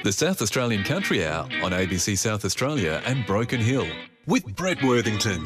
The South Australian Country Hour on ABC South Australia and Broken Hill with Brett Worthington.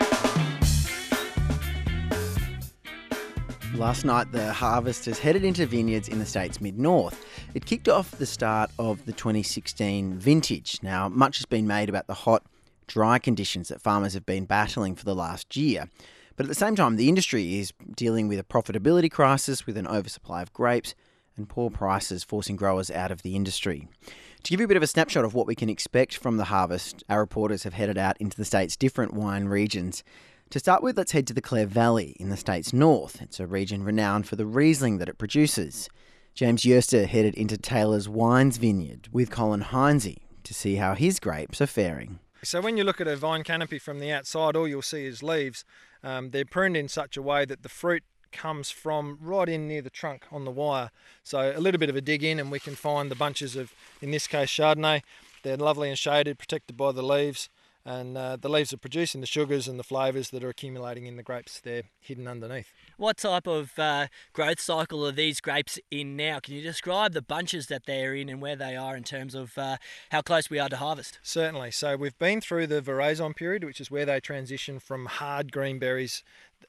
Last night, the harvest has headed into vineyards in the state's mid-north. It kicked off the start of the 2016 vintage. Now, much has been made about the hot, dry conditions that farmers have been battling for the last year. But at the same time, the industry is dealing with a profitability crisis with an oversupply of grapes and poor prices forcing growers out of the industry. To give you a bit of a snapshot of what we can expect from the harvest, our reporters have headed out into the state's different wine regions. To start with, let's head to the Clare Valley in the state's north. It's a region renowned for the Riesling that it produces. James Yerster headed into Taylor's Wines vineyard with Colin Heinze to see how his grapes are faring. So when you look at a vine canopy from the outside, all you'll see is leaves. They're pruned in such a way that the fruit comes from right in near the trunk on the wire. So a little bit of a dig in and we can find the bunches of, in this case, Chardonnay. They're lovely and shaded, protected by the leaves. And the leaves are producing the sugars and the flavours that are accumulating in the grapes. They're hidden underneath. What type of growth cycle are these grapes in now? Can you describe the bunches that they're in and where they are in terms of how close we are to harvest? Certainly. So we've been through the veraison period, which is where they transition from hard green berries.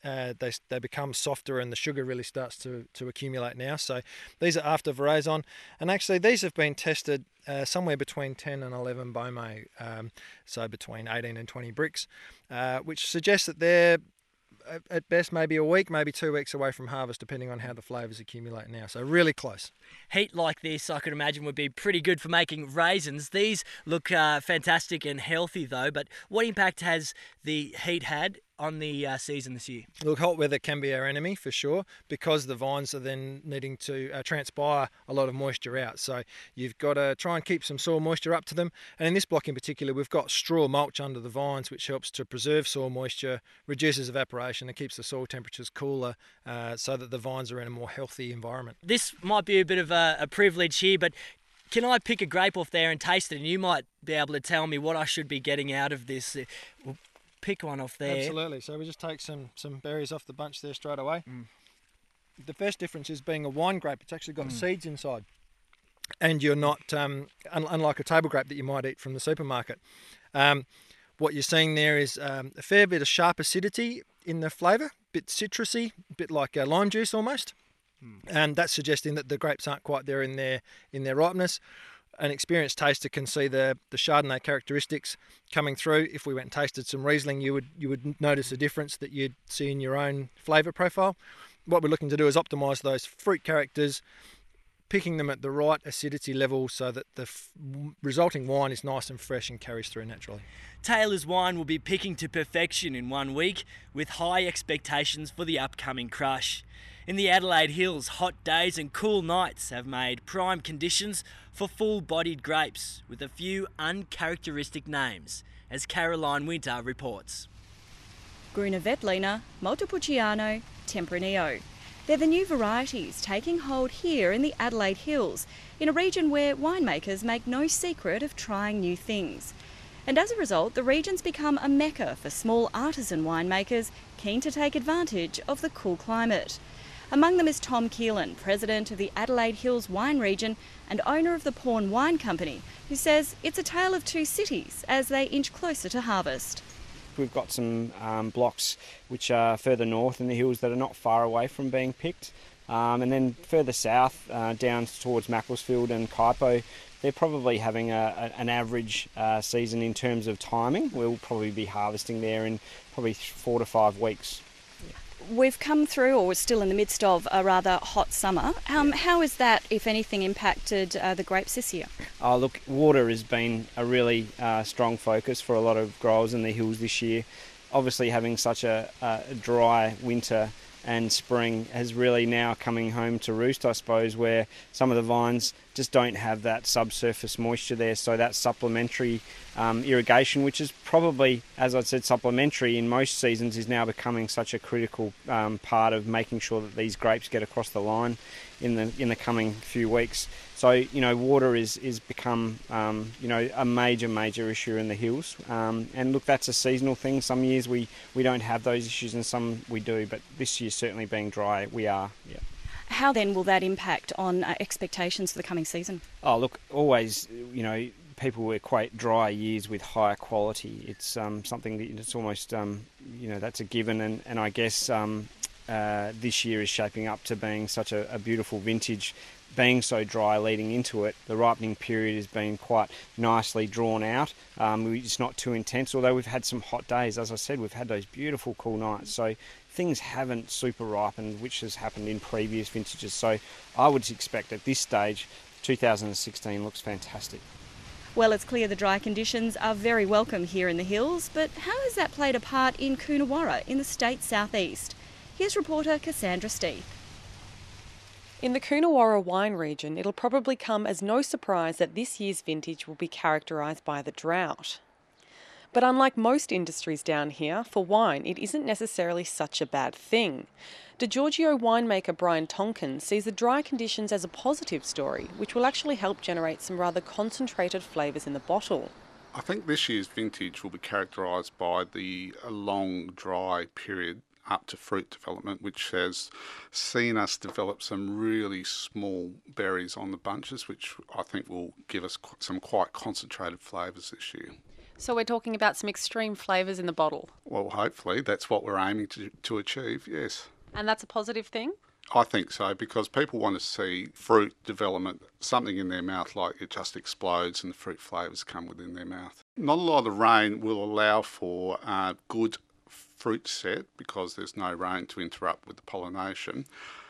They become softer and the sugar really starts to accumulate now. So these are after veraison. And actually these have been tested somewhere between 10 and 11 Beaumet, so between 18 and 20 bricks, which suggests that they're at best maybe a week, maybe 2 weeks away from harvest, depending on how the flavours accumulate now. So really close. Heat like this, I could imagine, would be pretty good for making raisins. These look fantastic and healthy, though. But what impact has the heat had on the season this year? Look, hot weather can be our enemy for sure, because the vines are then needing to transpire a lot of moisture out. So you've got to try and keep some soil moisture up to them. And in this block in particular, we've got straw mulch under the vines, which helps to preserve soil moisture, reduces evaporation and keeps the soil temperatures cooler so that the vines are in a more healthy environment. This might be a bit of a privilege here, but can I pick a grape off there and taste it? And you might be able to tell me what I should be getting out of this. We'll pick one off there. Absolutely. So we just take some berries off the bunch there straight away. The first difference is being a wine grape, it's actually got seeds inside. And you're not, unlike a table grape that you might eat from the supermarket. What you're seeing there is a fair bit of sharp acidity in the flavour, a bit citrusy, a bit like lime juice almost. And that's suggesting that the grapes aren't quite there in their ripeness. An experienced taster can see the Chardonnay characteristics coming through. If we went and tasted some Riesling, you would notice a difference that you'd see in your own flavour profile. What we're looking to do is optimise those fruit characters, picking them at the right acidity level so that the resulting wine is nice and fresh and carries through naturally. Taylor's Wine will be picking to perfection in 1 week with high expectations for the upcoming crush. In the Adelaide Hills, hot days and cool nights have made prime conditions for full-bodied grapes with a few uncharacteristic names, as Caroline Winter reports. Gruner Veltliner, Montepulciano, Tempranillo. They're the new varieties taking hold here in the Adelaide Hills, in a region where winemakers make no secret of trying new things. And as a result, the region's become a mecca for small artisan winemakers keen to take advantage of the cool climate. Among them is Tom Keelan, president of the Adelaide Hills wine region and owner of the Pawn Wine Company, who says it's a tale of two cities as they inch closer to harvest. We've got some blocks which are further north in the hills that are not far away from being picked. And then further south, down towards Macclesfield and Kaipo, they're probably having an average season in terms of timing. We'll probably be harvesting there in probably 4 to 5 weeks. We've come through, or we're still in the midst of, a rather hot summer. How has that, if anything, impacted the grapes this year? Oh, look, water has been a really strong focus for a lot of growers in the hills this year. Obviously, having such a dry winter and spring has really now coming home to roost, I suppose, where some of the vines just don't have that subsurface moisture there. So that supplementary irrigation, which is probably, as I said, supplementary in most seasons, is now becoming such a critical part of making sure that these grapes get across the line in the coming few weeks. So, water is become, a major issue in the hills. And look, that's a seasonal thing. Some years we don't have those issues and some we do, but this year certainly being dry, we are, yeah. How then will that impact on expectations for the coming season? Oh, look, always, people equate dry years with higher quality. It's something that it's almost, that's a given. And I guess this year is shaping up to being such a beautiful vintage, being so dry leading into it. The ripening period has been quite nicely drawn out. It's not too intense, although we've had some hot days. As I said, we've had those beautiful cool nights. So things haven't super ripened, which has happened in previous vintages. So I would expect at this stage, 2016 looks fantastic. Well, it's clear the dry conditions are very welcome here in the hills, but how has that played a part in Coonawarra in the state's southeast? Here's reporter Cassandra Steep. In the Coonawarra wine region, it'll probably come as no surprise that this year's vintage will be characterised by the drought. But unlike most industries down here, for wine it isn't necessarily such a bad thing. DiGiorgio winemaker Brian Tonkin sees the dry conditions as a positive story, which will actually help generate some rather concentrated flavours in the bottle. I think this year's vintage will be characterised by the long dry period up to fruit development, which has seen us develop some really small berries on the bunches, which I think will give us some quite concentrated flavours this year. So we're talking about some extreme flavours in the bottle. Well, hopefully that's what we're aiming to achieve, yes. And that's a positive thing? I think so, because people want to see fruit development, something in their mouth like it just explodes and the fruit flavours come within their mouth. Not a lot of rain will allow for good fruit set because there's no rain to interrupt with the pollination.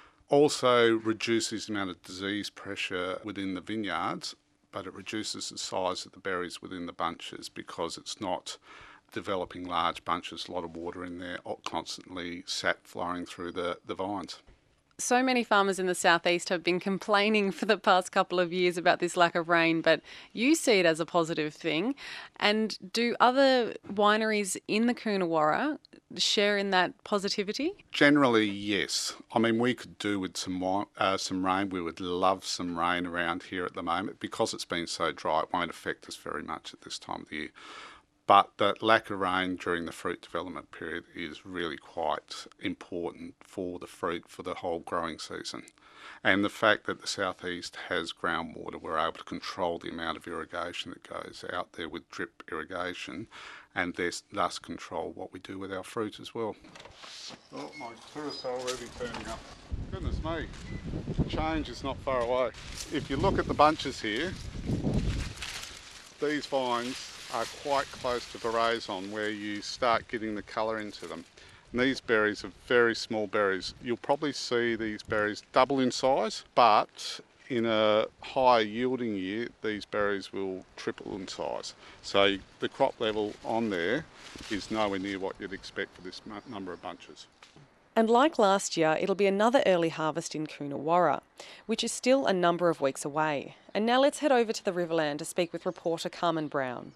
Also reduces the amount of disease pressure within the vineyards, but it reduces the size of the berries within the bunches because it's not developing large bunches, a lot of water in there, constantly sap flowing through the vines. So many farmers in the southeast have been complaining for the past couple of years about this lack of rain, but you see it as a positive thing. And do other wineries in the Coonawarra share in that positivity? Generally, yes. I mean, we could do with some rain. We would love some rain around here at the moment. Because it's been so dry, it won't affect us very much at this time of the year. But the lack of rain during the fruit development period is really quite important for the fruit for the whole growing season. And the fact that the southeast has groundwater, we're able to control the amount of irrigation that goes out there with drip irrigation, and thus control what we do with our fruit as well. Oh, my tourists are already turning up. Goodness me, the change is not far away. If you look at the bunches here, these vines are quite close to veraison where you start getting the colour into them. And these berries are very small berries. You'll probably see these berries double in size, but in a high yielding year, these berries will triple in size. So the crop level on there is nowhere near what you'd expect for this number of bunches. And like last year, it'll be another early harvest in Coonawarra, which is still a number of weeks away. And now let's head over to the Riverland to speak with reporter Carmen Brown.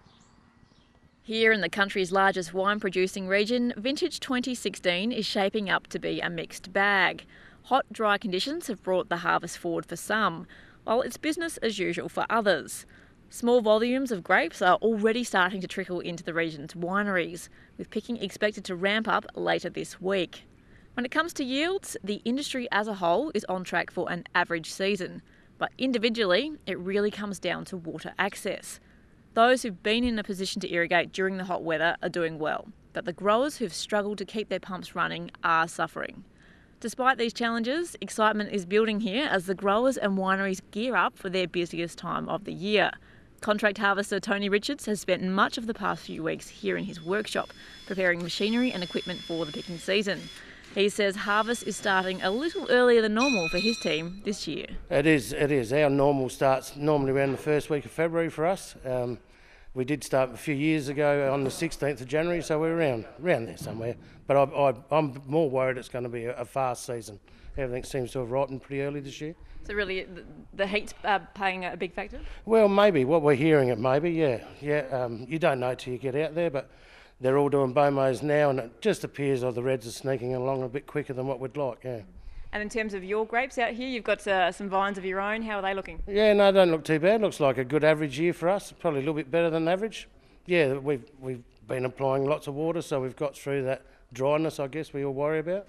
Here in the country's largest wine producing region, vintage 2016 is shaping up to be a mixed bag. Hot, dry conditions have brought the harvest forward for some, while it's business as usual for others. Small volumes of grapes are already starting to trickle into the region's wineries, with picking expected to ramp up later this week. When it comes to yields, the industry as a whole is on track for an average season, but individually, it really comes down to water access. Those who've been in a position to irrigate during the hot weather are doing well, but the growers who've struggled to keep their pumps running are suffering. Despite these challenges, excitement is building here as the growers and wineries gear up for their busiest time of the year. Contract harvester Tony Richards has spent much of the past few weeks here in his workshop, preparing machinery and equipment for the picking season. He says harvest is starting a little earlier than normal for his team this year. It is. Our normal starts normally around the first week of February for us. We did start a few years ago on the 16th of January, so we're around there somewhere. But I'm more worried it's going to be a fast season. Everything seems to have ripened pretty early this year. So really, the heat's playing a big factor? Well, maybe. What we're hearing it maybe, yeah. You don't know till you get out there, but they're all doing BOMOs now, and it just appears like the reds are sneaking along a bit quicker than what we'd like, yeah. And in terms of your grapes out here, you've got some vines of your own. How are they looking? Yeah, no, don't look too bad. Looks like a good average year for us. Probably a little bit better than average. Yeah, we've been applying lots of water, so we've got through that dryness, I guess, we all worry about.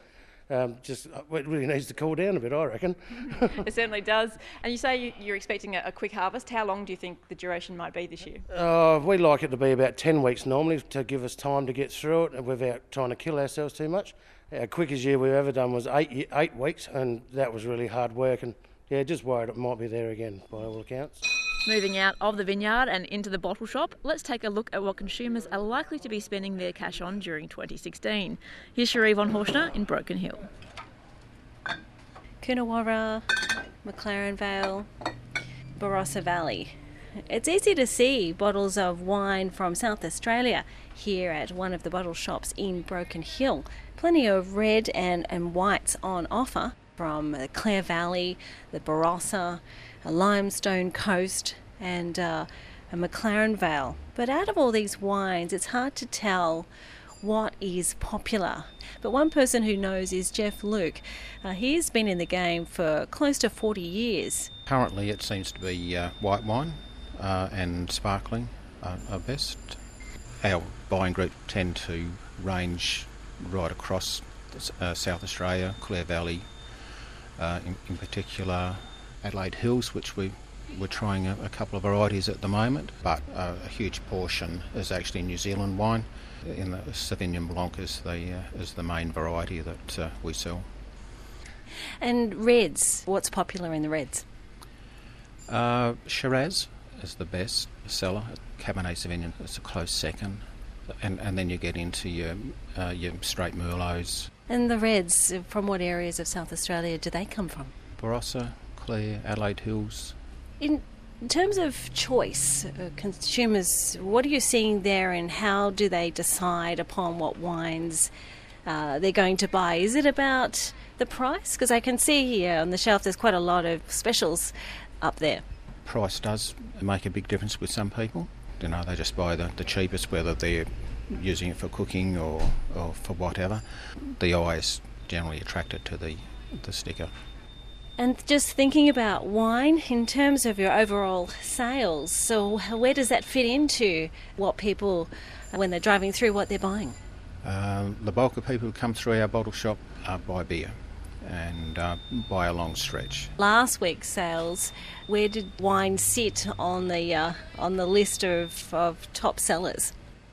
It really needs to cool down a bit, I reckon. It certainly does. And you say you're expecting a quick harvest. How long do you think the duration might be this year? We like it to be about 10 weeks normally to give us time to get through it without trying to kill ourselves too much. Our quickest year we've ever done was 8 weeks, and that was really hard work, and just worried it might be there again by all accounts. Moving out of the vineyard and into the bottle shop, let's take a look at what consumers are likely to be spending their cash on during 2016. Here's Cherie von Horschner in Broken Hill. Coonawarra, McLaren Vale, Barossa Valley. It's easy to see bottles of wine from South Australia here at one of the bottle shops in Broken Hill. Plenty of red and whites on offer from the Clare Valley, the Barossa, a Limestone Coast and a McLaren Vale. But out of all these wines, it's hard to tell what is popular. But one person who knows is Jeff Luke. He's been in the game for close to 40 years. Currently it seems to be white wine and sparkling are best. Our buying group tend to range right across South Australia, Clare Valley in particular, Adelaide Hills, which we're trying a couple of varieties at the moment, but a huge portion is actually New Zealand wine. In the Sauvignon Blanc is the main variety that we sell. And reds, what's popular in the reds? Shiraz is the best seller. Cabernet Sauvignon is a close second, and then you get into your straight Merlots. And the reds, from what areas of South Australia do they come from? Barossa, Clare, Adelaide Hills. In terms of choice, consumers, what are you seeing there and how do they decide upon what wines they're going to buy? Is it about the price? Because I can see here on the shelf there's quite a lot of specials up there. Price does make a big difference with some people. They just buy the cheapest, whether they're using it for cooking or for whatever. The eye is generally attracted to the sticker. And just thinking about wine in terms of your overall sales, so where does that fit into what people, when they're driving through, what they're buying? The bulk of people who come through our bottle shop buy beer and by a long stretch. Last week's sales, where did wine sit on the list of top sellers?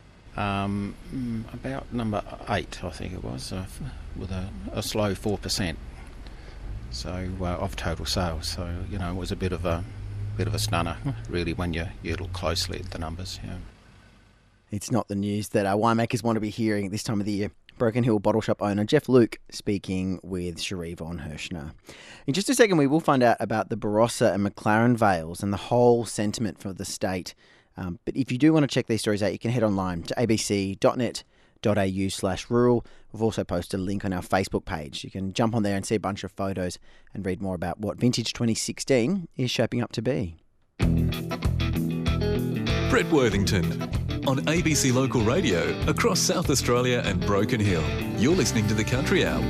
About number 8, I think it was, with a slow 4%. So of total sales. So it was a bit of a stunner, really, when you look closely at the numbers. Yeah. It's not the news that our winemakers want to be hearing at this time of the year. Broken Hill bottle shop owner Jeff Luke speaking with Cherie von Horschner. In just a second, we will find out about the Barossa and McLaren Vales and the whole sentiment for the state. But if you do want to check these stories out, you can head online to abc.net.au/rural. We've also posted a link on our Facebook page. You can jump on there and see a bunch of photos and read more about what Vintage 2016 is shaping up to be. Brett Worthington on ABC Local Radio across South Australia and Broken Hill. You're listening to The Country Hour.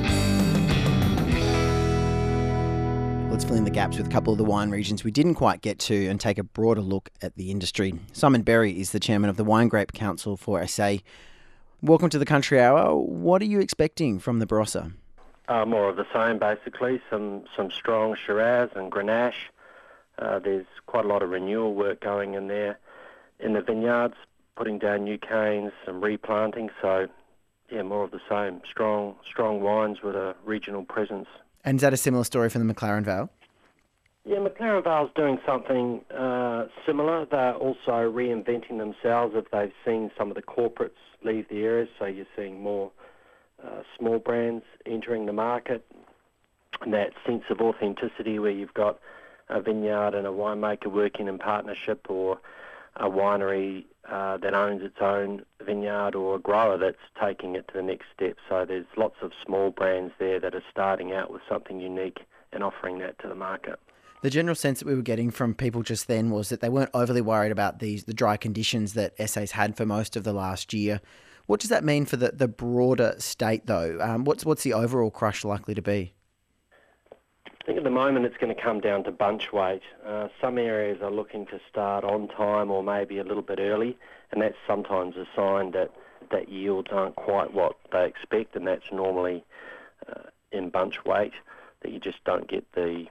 Let's fill in the gaps with a couple of the wine regions we didn't quite get to and take a broader look at the industry. Simon Berry is the chairman of the Wine Grape Council for SA. Welcome to the Country Hour. What are you expecting from the Barossa? More of the same, basically. Some strong Shiraz and Grenache. There's quite a lot of renewal work going in there in the vineyards, putting down new canes, some replanting. So, more of the same. Strong wines with a regional presence. And is that a similar story for the McLaren Vale? Yeah, McLaren Vale's doing something similar. They're also reinventing themselves if they've seen some of the corporates leave the area, so you're seeing more small brands entering the market, and that sense of authenticity where you've got a vineyard and a winemaker working in partnership, or a winery that owns its own vineyard, or a grower that's taking it to the next step. So there's lots of small brands there that are starting out with something unique and offering that to the market. The general sense that we were getting from people just then was that they weren't overly worried about the dry conditions that SA's had for most of the last year. What does that mean for the broader state, though? What's the overall crush likely to be? I think at the moment it's going to come down to bunch weight. Some areas are looking to start on time or maybe a little bit early, and that's sometimes a sign that yields aren't quite what they expect, and that's normally in bunch weight, that you just don't get the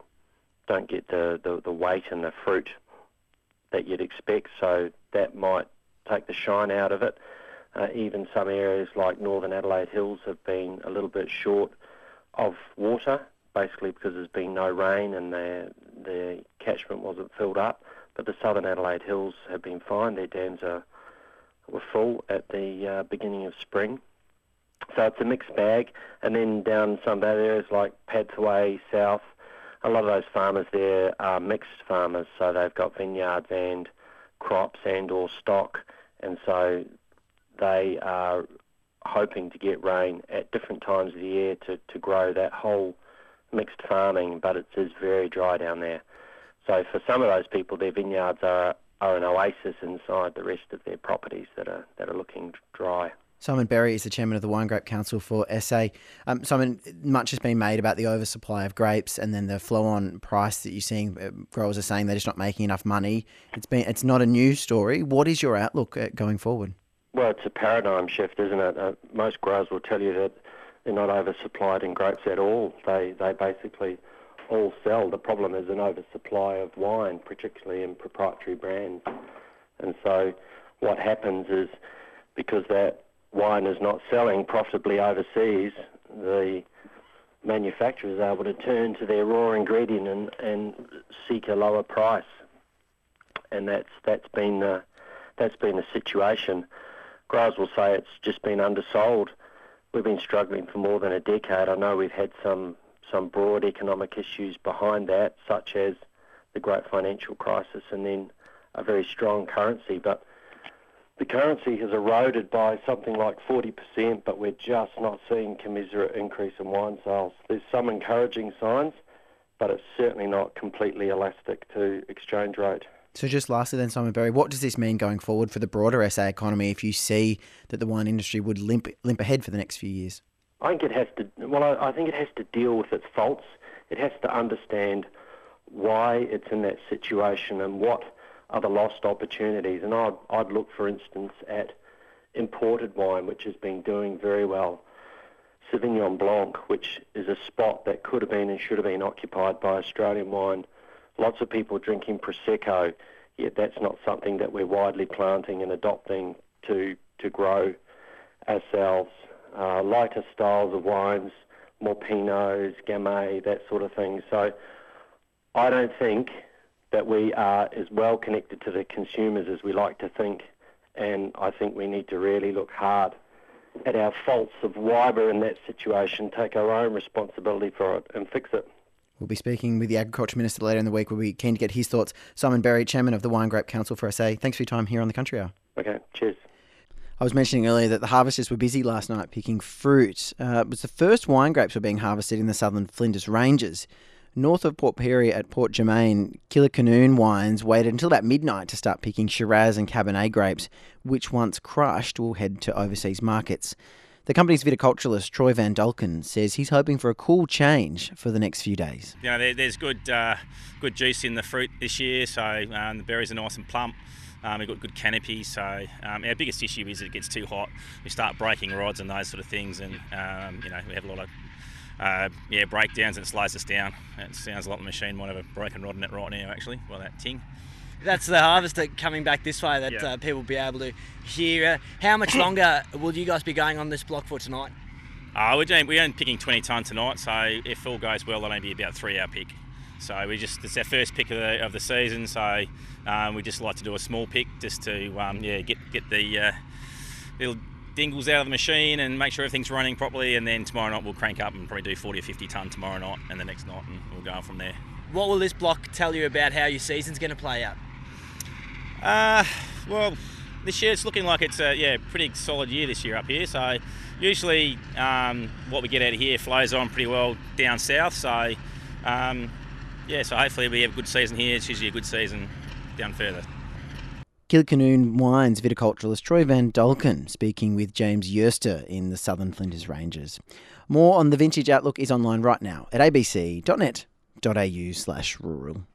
weight and the fruit that you'd expect. So that might take the shine out of it. Even some areas like Northern Adelaide Hills have been a little bit short of water, basically because there's been no rain and the catchment wasn't filled up. But the Southern Adelaide Hills have been fine. Their dams were full at the beginning of spring. So it's a mixed bag. And then down some other areas like Padthaway South, a lot of those farmers there are mixed farmers, so they've got vineyards and crops and or stock, and so they are hoping to get rain at different times of the year to grow that whole mixed farming, but it is very dry down there. So for some of those people, their vineyards are an oasis inside the rest of their properties that are looking dry. Simon Berry is the chairman of the Wine Grape Council for SA. Simon, much has been made about the oversupply of grapes and then the flow-on price that you're seeing. Growers are saying they're just not making enough money. It's not a new story. What is your outlook going forward? Well, it's a paradigm shift, isn't it? Most growers will tell you that they're not oversupplied in grapes at all. They basically all sell. The problem is an oversupply of wine, particularly in proprietary brands. And so what happens is, because that wine is not selling profitably overseas, the manufacturers are able to turn to their raw ingredient and seek a lower price, and that's been the situation. Growers will say it's just been undersold. We've been struggling for more than a decade. I know we've had some broad economic issues behind that, such as the great financial crisis and then a very strong currency, but the currency has eroded by something like 40%, but we're just not seeing commensurate increase in wine sales. There's some encouraging signs, but it's certainly not completely elastic to exchange rate. So just lastly then, Simon Berry, what does this mean going forward for the broader SA economy if you see that the wine industry would limp ahead for the next few years? I think it has to deal with its faults. It has to understand why it's in that situation and what are the lost opportunities. And I'd look, for instance, at imported wine, which has been doing very well. Sauvignon Blanc, which is a spot that could have been and should have been occupied by Australian wine. Lots of people drinking Prosecco, yet that's not something that we're widely planting and adopting to grow ourselves. Lighter styles of wines, more Pinots, Gamay, that sort of thing. So I don't think that we are as well connected to the consumers as we like to think, and I think we need to really look hard at our faults of why we're in that situation, take our own responsibility for it and fix it. We'll be speaking with the Agriculture Minister later in the week. We'll be keen to get his thoughts. Simon Berry, Chairman of the Wine Grape Council for SA, thanks for your time here on the Country Hour. Okay, cheers. I was mentioning earlier that the harvesters were busy last night picking fruit. It was the first wine grapes were being harvested in the southern Flinders Ranges. North of Port Pirie at Port Germain, Killicanoon Wines waited until about midnight to start picking Shiraz and Cabernet grapes, which once crushed will head to overseas markets. The company's viticulturalist Troy Van Dulken says he's hoping for a cool change for the next few days. You know, there's good juice in the fruit this year, so the berries are nice and plump. We've got good canopy, so our biggest issue is it gets too hot. We start breaking rods and those sort of things, and we have a lot of breakdowns, and it slows us down. It sounds like the machine might have a broken rod in it right now, actually, by that ting. That's the harvester coming back this way that people will be able to hear. How much longer will you guys be going on this block for tonight? We're only picking 20 tonne tonight, so if all goes well, it'll only be about a 3-hour pick. So it's our first pick of the season, so we just like to do a small pick just to get the little dingles out of the machine and make sure everything's running properly, and then tomorrow night we'll crank up and probably do 40 or 50 tonne tomorrow night and the next night, and we'll go on from there. What will this block tell you about how your season's going to play out? Well, this year it's looking like it's a pretty solid year this year up here. So usually what we get out of here flows on pretty well down south. So so hopefully we have a good season here. It's usually a good season down further. Killicanoon Wines viticulturalist Troy Van Dulken speaking with James Yerster in the southern Flinders Ranges. More on the Vintage Outlook is online right now at abc.net.au/rural.